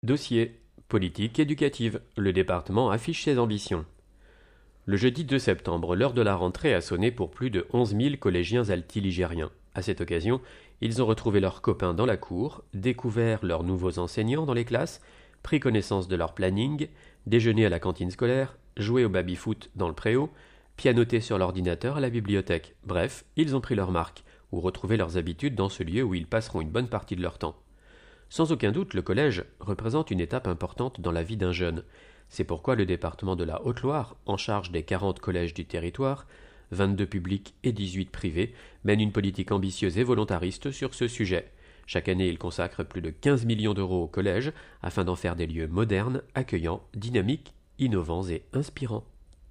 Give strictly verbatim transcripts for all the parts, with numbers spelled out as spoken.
Dossier politique éducative. Le département affiche ses ambitions. Le jeudi deux septembre, l'heure de la rentrée a sonné pour plus de onze mille collégiens altiligériens. À cette occasion, ils ont retrouvé leurs copains dans la cour, découvert leurs nouveaux enseignants dans les classes, pris connaissance de leur planning, déjeuné à la cantine scolaire, joué au baby-foot dans le préau, pianoté sur l'ordinateur à la bibliothèque. Bref, ils ont pris leur marque, ou retrouvé leurs habitudes dans ce lieu où ils passeront une bonne partie de leur temps. Sans aucun doute, le collège représente une étape importante dans la vie d'un jeune. C'est pourquoi le département de la Haute-Loire, en charge des quarante collèges du territoire, vingt-deux publics et dix-huit privés, mène une politique ambitieuse et volontariste sur ce sujet. Chaque année, il consacre plus de quinze millions d'euros au collège afin d'en faire des lieux modernes, accueillants, dynamiques, innovants et inspirants.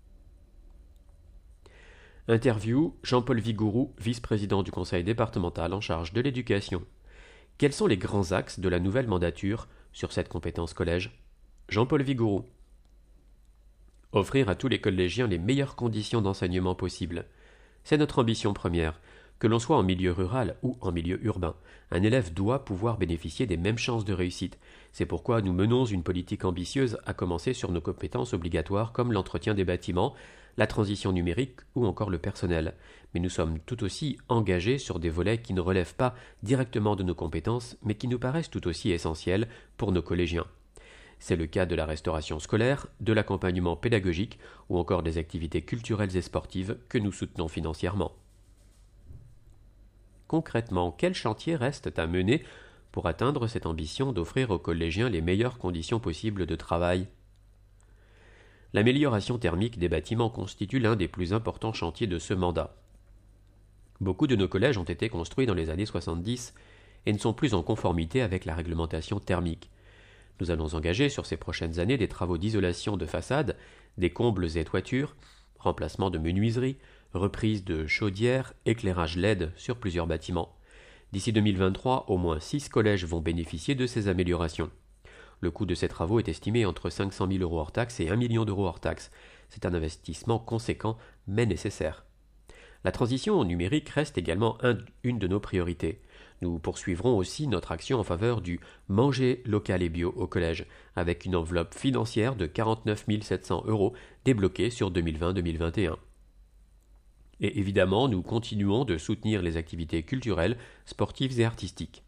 Interview Jean-Paul Vigourou, vice-président du conseil départemental en charge de l'éducation. Quels sont les grands axes de la nouvelle mandature sur cette compétence collège? Jean-Paul Vigourou. Offrir à tous les collégiens les meilleures conditions d'enseignement possibles. C'est notre ambition première. Que l'on soit en milieu rural ou en milieu urbain, un élève doit pouvoir bénéficier des mêmes chances de réussite. C'est pourquoi nous menons une politique ambitieuse à commencer sur nos compétences obligatoires comme l'entretien des bâtiments, la transition numérique ou encore le personnel. Mais nous sommes tout aussi engagés sur des volets qui ne relèvent pas directement de nos compétences, mais qui nous paraissent tout aussi essentiels pour nos collégiens. C'est le cas de la restauration scolaire, de l'accompagnement pédagogique ou encore des activités culturelles et sportives que nous soutenons financièrement. Concrètement, quels chantiers restent à mener pour atteindre cette ambition d'offrir aux collégiens les meilleures conditions possibles de travail? L'amélioration thermique des bâtiments constitue l'un des plus importants chantiers de ce mandat. Beaucoup de nos collèges ont été construits dans les années soixante-dix et ne sont plus en conformité avec la réglementation thermique. Nous allons engager sur ces prochaines années des travaux d'isolation de façade, des combles et toitures, remplacement de menuiseries, reprise de chaudières, éclairage L E D sur plusieurs bâtiments. D'ici deux mille vingt-trois, au moins six collèges vont bénéficier de ces améliorations. Le coût de ces travaux est estimé entre cinq cent mille euros hors taxes et un million d'euros hors taxes. C'est un investissement conséquent mais nécessaire. La transition au numérique reste également un, une de nos priorités. Nous poursuivrons aussi notre action en faveur du manger local et bio au collège, avec une enveloppe financière de quarante-neuf mille sept cents euros débloquée sur deux mille vingt deux mille vingt et un. Et évidemment, nous continuons de soutenir les activités culturelles, sportives et artistiques.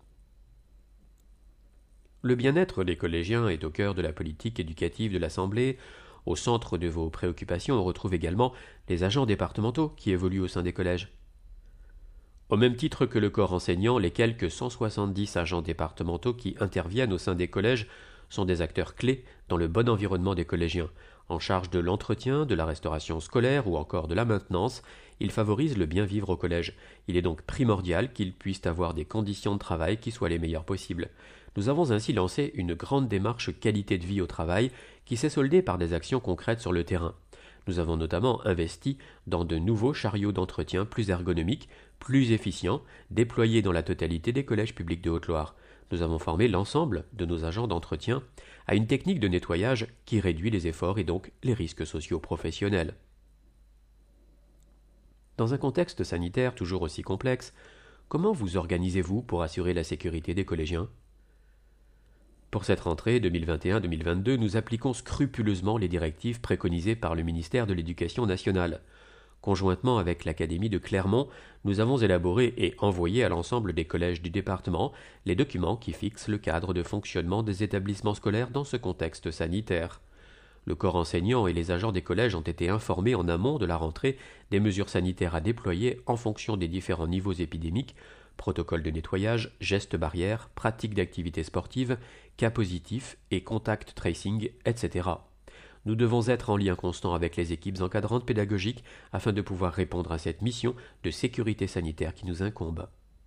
Le bien-être des collégiens est au cœur de la politique éducative de l'Assemblée. Au centre de vos préoccupations, on retrouve également les agents départementaux qui évoluent au sein des collèges. Au même titre que le corps enseignant, les quelques cent soixante-dix agents départementaux qui interviennent au sein des collèges sont des acteurs clés dans le bon environnement des collégiens. En charge de l'entretien, de la restauration scolaire ou encore de la maintenance, ils favorisent le bien-vivre au collège. Il est donc primordial qu'ils puissent avoir des conditions de travail qui soient les meilleures possibles. Nous avons ainsi lancé une grande démarche qualité de vie au travail qui s'est soldée par des actions concrètes sur le terrain. Nous avons notamment investi dans de nouveaux chariots d'entretien plus ergonomiques, plus efficients, déployés dans la totalité des collèges publics de Haute-Loire. Nous avons formé l'ensemble de nos agents d'entretien à une technique de nettoyage qui réduit les efforts et donc les risques sociaux professionnels. Dans un contexte sanitaire toujours aussi complexe, comment vous organisez-vous pour assurer la sécurité des collégiens ? Pour cette rentrée deux mille vingt et un deux mille vingt-deux, nous appliquons scrupuleusement les directives préconisées par le ministère de l'Éducation nationale. Conjointement avec l'Académie de Clermont, nous avons élaboré et envoyé à l'ensemble des collèges du département les documents qui fixent le cadre de fonctionnement des établissements scolaires dans ce contexte sanitaire. Le corps enseignant et les agents des collèges ont été informés en amont de la rentrée des mesures sanitaires à déployer en fonction des différents niveaux épidémiques, protocole de nettoyage, gestes barrières, pratiques d'activités sportives, cas positifs et contact tracing, et cetera. Nous devons être en lien constant avec les équipes encadrantes pédagogiques afin de pouvoir répondre à cette mission de sécurité sanitaire qui nous incombe.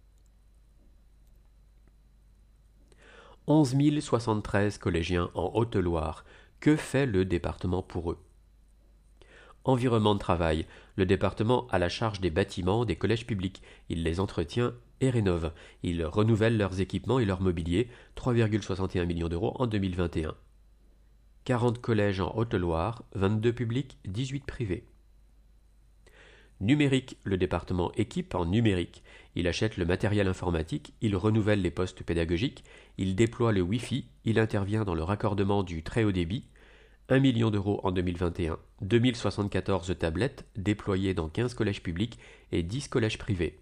onze mille soixante-treize collégiens en Haute-Loire. Que fait le département pour eux? Environnement de travail. Le département a la charge des bâtiments des collèges publics. Il les entretient et rénove. Il renouvelle leurs équipements et leur mobilier, trois virgule soixante et un millions d'euros en deux mille vingt et un. quarante collèges en Haute-Loire, vingt-deux publics, dix-huit privés. Numérique, le département équipe en numérique. Il achète le matériel informatique, il renouvelle les postes pédagogiques, il déploie le Wi-Fi, il intervient dans le raccordement du très haut débit. un million d'euros en deux mille vingt et un, deux mille soixante-quatorze tablettes déployées dans quinze collèges publics et dix collèges privés.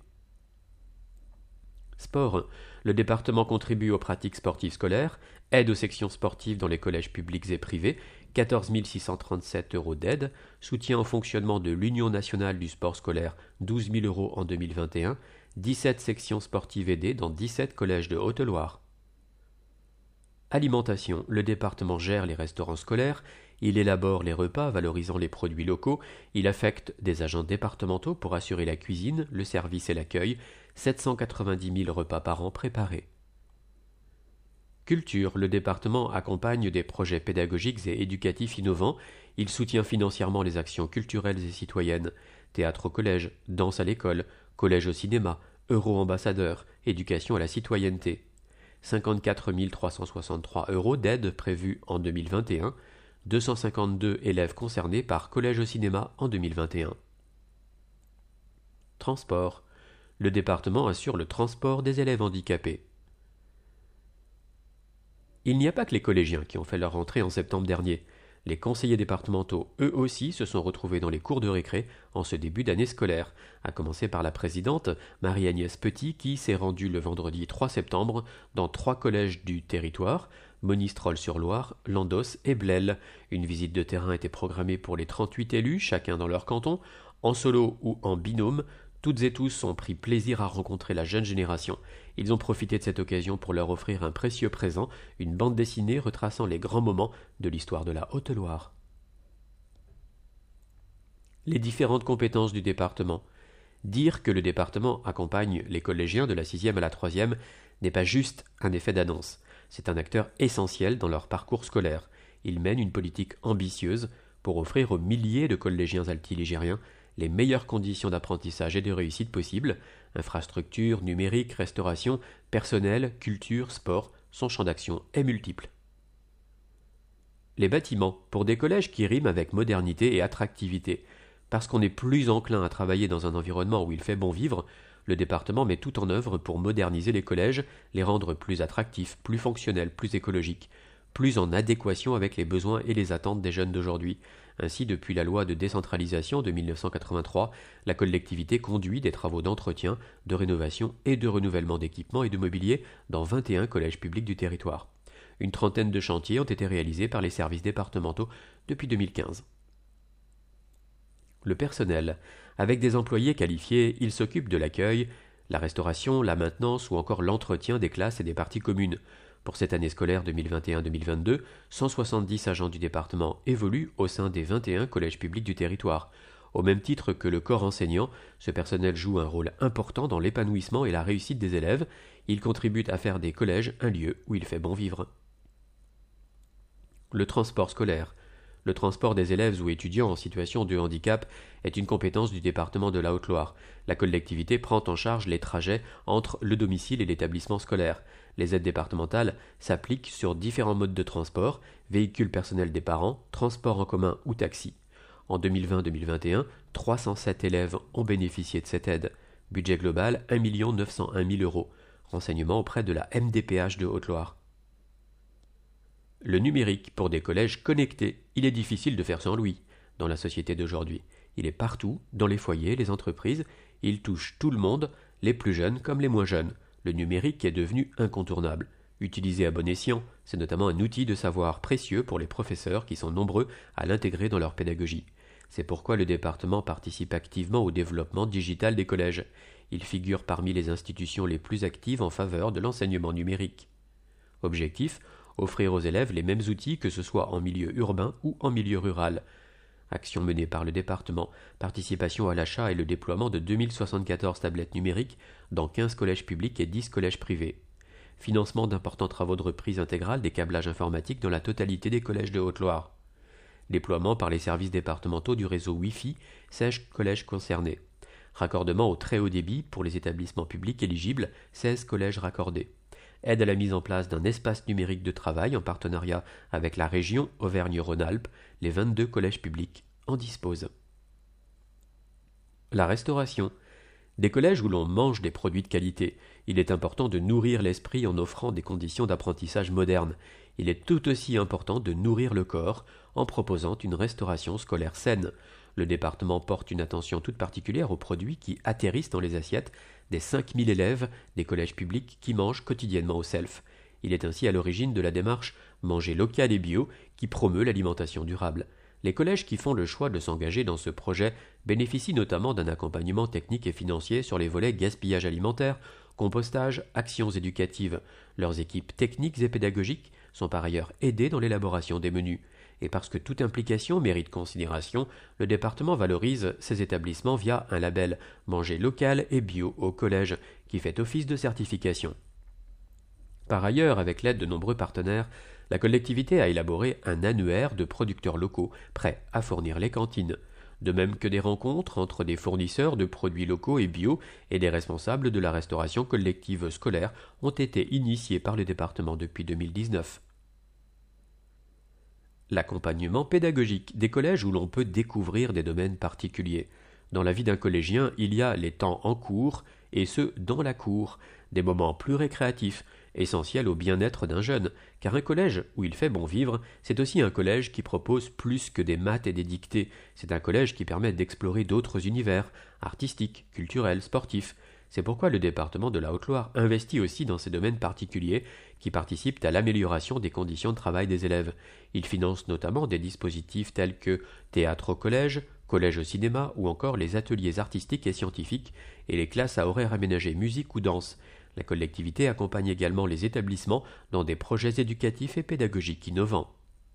Sport, le département contribue aux pratiques sportives scolaires, aide aux sections sportives dans les collèges publics et privés, quatorze mille six cent trente-sept euros d'aide, soutien au fonctionnement de l'Union nationale du sport scolaire, douze mille euros en deux mille vingt et un, dix-sept sections sportives aidées dans dix-sept collèges de Haute-Loire. Alimentation, le département gère les restaurants scolaires, il élabore les repas valorisant les produits locaux, il affecte des agents départementaux pour assurer la cuisine, le service et l'accueil, sept cent quatre-vingt-dix mille repas par an préparés. Culture, le département accompagne des projets pédagogiques et éducatifs innovants, il soutient financièrement les actions culturelles et citoyennes, théâtre au collège, danse à l'école, collège au cinéma, euro-ambassadeur, éducation à la citoyenneté. cinquante-quatre mille trois cent soixante-trois euros d'aide prévus en deux mille vingt et un, deux cent cinquante-deux élèves concernés par collège au cinéma en deux mille vingt et un. Transport. Le département assure le transport des élèves handicapés. Il n'y a pas que les collégiens qui ont fait leur rentrée en septembre dernier. Les conseillers départementaux, eux aussi, se sont retrouvés dans les cours de récré en ce début d'année scolaire, à commencer par la présidente, Marie-Agnès Petit, qui s'est rendue le vendredi trois septembre dans trois collèges du territoire, Monistrol-sur-Loire, Landos et Blel. Une visite de terrain était programmée pour les trente-huit élus, chacun dans leur canton, en solo ou en binôme. Toutes et tous ont pris plaisir à rencontrer la jeune génération. Ils ont profité de cette occasion pour leur offrir un précieux présent, une bande dessinée retraçant les grands moments de l'histoire de la Haute-Loire. Les différentes compétences du département. Dire que le département accompagne les collégiens de la sixième à la troisième n'est pas juste un effet d'annonce. C'est un acteur essentiel dans leur parcours scolaire. Il mène une politique ambitieuse pour offrir aux milliers de collégiens altiligériens les meilleures conditions d'apprentissage et de réussite possibles, infrastructures, numérique, restauration, personnel, culture, sport, son champ d'action est multiple. Les bâtiments, pour des collèges qui riment avec modernité et attractivité. Parce qu'on est plus enclin à travailler dans un environnement où il fait bon vivre, le département met tout en œuvre pour moderniser les collèges, les rendre plus attractifs, plus fonctionnels, plus écologiques, plus en adéquation avec les besoins et les attentes des jeunes d'aujourd'hui. Ainsi, depuis la loi de décentralisation de mille neuf cent quatre-vingt-trois, la collectivité conduit des travaux d'entretien, de rénovation et de renouvellement d'équipements et de mobilier dans vingt et un collèges publics du territoire. Une trentaine de chantiers ont été réalisés par les services départementaux depuis deux mille quinze. Le personnel. Avec des employés qualifiés, il s'occupe de l'accueil, la restauration, la maintenance ou encore l'entretien des classes et des parties communes. Pour cette année scolaire deux mille vingt et un deux mille vingt-deux, cent soixante-dix agents du département évoluent au sein des vingt et un collèges publics du territoire. Au même titre que le corps enseignant, ce personnel joue un rôle important dans l'épanouissement et la réussite des élèves. Il contribue à faire des collèges un lieu où il fait bon vivre. Le transport scolaire. Le transport des élèves ou étudiants en situation de handicap est une compétence du département de la Haute-Loire. La collectivité prend en charge les trajets entre le domicile et l'établissement scolaire. Les aides départementales s'appliquent sur différents modes de transport, véhicules personnels des parents, transport en commun ou taxi. En deux mille vingt deux mille vingt et un, trois cent sept élèves ont bénéficié de cette aide. Budget global un million neuf cent un mille euros. Renseignements auprès de la M D P H de Haute-Loire. Le numérique pour des collèges connectés, il est difficile de faire sans lui dans la société d'aujourd'hui. Il est partout, dans les foyers, les entreprises, il touche tout le monde, les plus jeunes comme les moins jeunes. Le numérique est devenu incontournable. Utilisé à bon escient, c'est notamment un outil de savoir précieux pour les professeurs qui sont nombreux à l'intégrer dans leur pédagogie. C'est pourquoi le département participe activement au développement digital des collèges. Il figure parmi les institutions les plus actives en faveur de l'enseignement numérique. Objectif : offrir aux élèves les mêmes outils que ce soit en milieu urbain ou en milieu rural. Action menée par le département, participation à l'achat et le déploiement de deux mille soixante-quatorze tablettes numériques dans quinze collèges publics et dix collèges privés. Financement d'importants travaux de reprise intégrale des câblages informatiques dans la totalité des collèges de Haute-Loire. Déploiement par les services départementaux du réseau Wi-Fi, seize collèges concernés. Raccordement au très haut débit pour les établissements publics éligibles, seize collèges raccordés. Aide à la mise en place d'un espace numérique de travail en partenariat avec la région Auvergne-Rhône-Alpes, les vingt-deux collèges publics en disposent. La restauration. Des collèges où l'on mange des produits de qualité. Il est important de nourrir l'esprit en offrant des conditions d'apprentissage modernes. Il est tout aussi important de nourrir le corps en proposant une restauration scolaire saine. Le département porte une attention toute particulière aux produits qui atterrissent dans les assiettes des cinq mille élèves des collèges publics qui mangent quotidiennement au self. Il est ainsi à l'origine de la démarche Manger local et bio qui promeut l'alimentation durable. Les collèges qui font le choix de s'engager dans ce projet bénéficient notamment d'un accompagnement technique et financier sur les volets gaspillage alimentaire, compostage, actions éducatives. Leurs équipes techniques et pédagogiques sont par ailleurs aidées dans l'élaboration des menus. Et parce que toute implication mérite considération, le département valorise ces établissements via un label Manger local et bio au collège, qui fait office de certification. Par ailleurs, avec l'aide de nombreux partenaires, la collectivité a élaboré un annuaire de producteurs locaux prêts à fournir les cantines, de même que des rencontres entre des fournisseurs de produits locaux et bio et des responsables de la restauration collective scolaire ont été initiées par le département depuis deux mille dix-neuf. L'accompagnement pédagogique des collèges où l'on peut découvrir des domaines particuliers. Dans la vie d'un collégien, il y a les temps en cours et ceux dans la cour, des moments plus récréatifs, essentiels au bien-être d'un jeune, car un collège où il fait bon vivre, c'est aussi un collège qui propose plus que des maths et des dictées, c'est un collège qui permet d'explorer d'autres univers, artistiques, culturels, sportifs. C'est pourquoi le département de la Haute-Loire investit aussi dans ces domaines particuliers qui participent à l'amélioration des conditions de travail des élèves. Il finance notamment des dispositifs tels que théâtre au collège, collège au cinéma ou encore les ateliers artistiques et scientifiques et les classes à horaires aménagés musique ou danse. La collectivité accompagne également les établissements dans des projets éducatifs et pédagogiques innovants.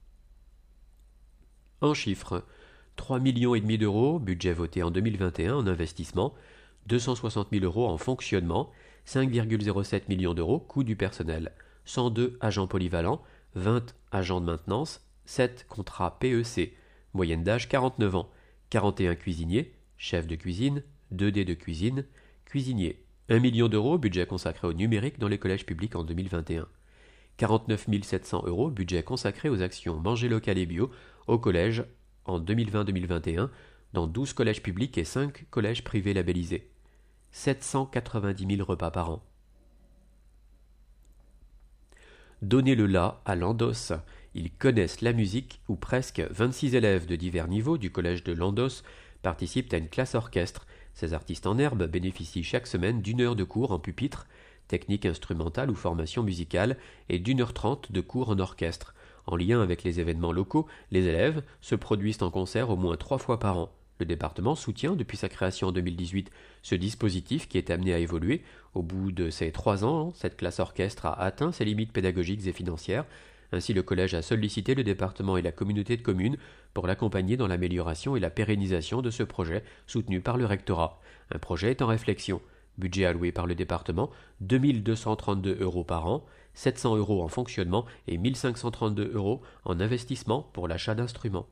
En chiffres, trois virgule cinq millions d'euros, budget voté en deux mille vingt et un en investissement, deux cent soixante mille euros en fonctionnement, cinq virgule zéro sept millions d'euros coût du personnel, cent deux agents polyvalents, vingt agents de maintenance, sept contrats P E C, moyenne d'âge quarante-neuf ans, quarante et un cuisiniers, chefs de cuisine, deux D de cuisine, cuisiniers. un million d'euros budget consacré au numérique dans les collèges publics en deux mille vingt et un. quarante-neuf mille sept cents euros budget consacré aux actions Manger local et bio au collège en deux mille vingt deux mille vingt et un dans douze collèges publics et cinq collèges privés labellisés. sept cent quatre-vingt-dix mille repas par an. Donnez le là à Landos. Ils connaissent la musique où presque vingt-six élèves de divers niveaux du collège de Landos participent à une classe orchestre. Ces artistes en herbe bénéficient chaque semaine d'une heure de cours en pupitre, technique instrumentale ou formation musicale, et d'une heure trente de cours en orchestre. En lien avec les événements locaux, les élèves se produisent en concert au moins trois fois par an. Le département soutient, depuis sa création en deux mille dix-huit, ce dispositif qui est amené à évoluer. Au bout de ces trois ans, cette classe orchestre a atteint ses limites pédagogiques et financières. Ainsi, le collège a sollicité le département et la communauté de communes pour l'accompagner dans l'amélioration et la pérennisation de ce projet soutenu par le rectorat. Un projet est en réflexion. Budget alloué par le département, deux mille deux cent trente-deux euros par an, sept cents euros en fonctionnement et mille cinq cent trente-deux euros en investissement pour l'achat d'instruments.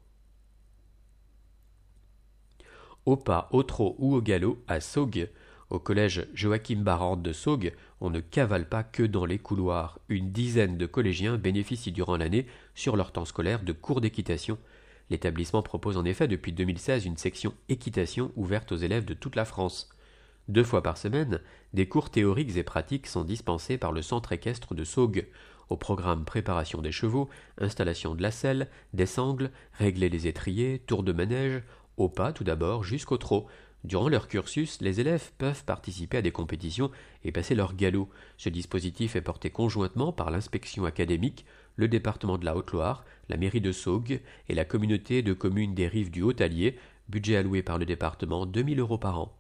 Au pas, au trot ou au galop à Saugues. Au collège Joachim Barrande de Saugues, on ne cavale pas que dans les couloirs. Une dizaine de collégiens bénéficient durant l'année, sur leur temps scolaire, de cours d'équitation. L'établissement propose en effet depuis deux mille seize une section équitation ouverte aux élèves de toute la France. Deux fois par semaine, des cours théoriques et pratiques sont dispensés par le centre équestre de Saugues. Au programme préparation des chevaux, installation de la selle, des sangles, régler les étriers, tour de manège, au pas tout d'abord jusqu'au trot. Durant leur cursus, les élèves peuvent participer à des compétitions et passer leur galop. Ce dispositif est porté conjointement par l'inspection académique, le département de la Haute-Loire, la mairie de Saugues et la communauté de communes des rives du Haut-Allier, budget alloué par le département deux mille euros par an.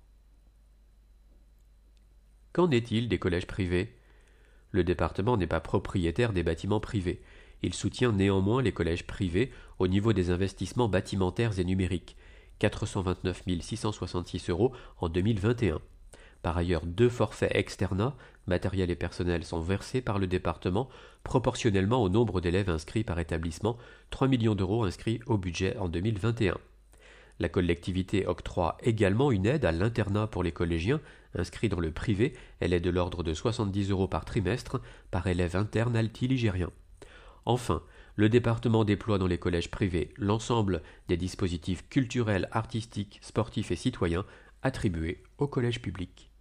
Qu'en est-il des collèges privés ? Le département n'est pas propriétaire des bâtiments privés. Il soutient néanmoins les collèges privés au niveau des investissements bâtimentaires et numériques. quatre cent vingt-neuf mille six cent soixante-six euros en deux mille vingt et un. Par ailleurs, deux forfaits externats, matériel et personnel, sont versés par le département proportionnellement au nombre d'élèves inscrits par établissement, trois millions d'euros inscrits au budget en deux mille vingt et un. La collectivité octroie également une aide à l'internat pour les collégiens inscrits dans le privé. Elle est de l'ordre de soixante-dix euros par trimestre par élève interne altiligérien. Enfin, le département déploie dans les collèges privés l'ensemble des dispositifs culturels, artistiques, sportifs et citoyens attribués au collège public.